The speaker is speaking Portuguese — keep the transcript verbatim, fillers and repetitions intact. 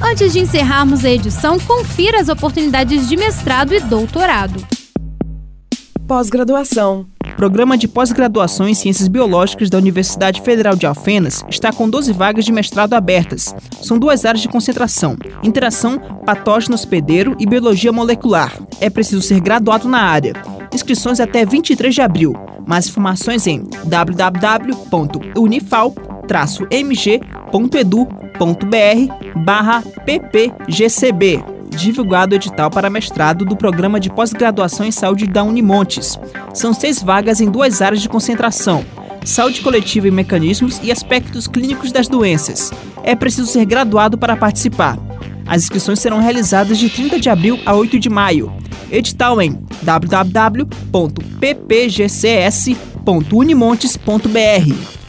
Antes de encerrarmos a edição, confira as oportunidades de mestrado e doutorado. Pós-graduação. O Programa de Pós-Graduação em Ciências Biológicas da Universidade Federal de Alfenas está com doze vagas de mestrado abertas. São duas áreas de concentração: interação patógeno hospedeiro e biologia molecular. É preciso ser graduado na área. Inscrições até vinte e três de abril. Mais informações em w w w ponto unifal traço m g ponto e d u ponto b r barra p p g c b. Divulgado o edital para mestrado do Programa de Pós-Graduação em Saúde da Unimontes. São seis vagas em duas áreas de concentração: saúde coletiva e mecanismos e aspectos clínicos das doenças. É preciso ser graduado para participar. As inscrições serão realizadas de trinta de abril a oito de maio. Edital em w w w ponto p p g c s ponto unimontes ponto b r.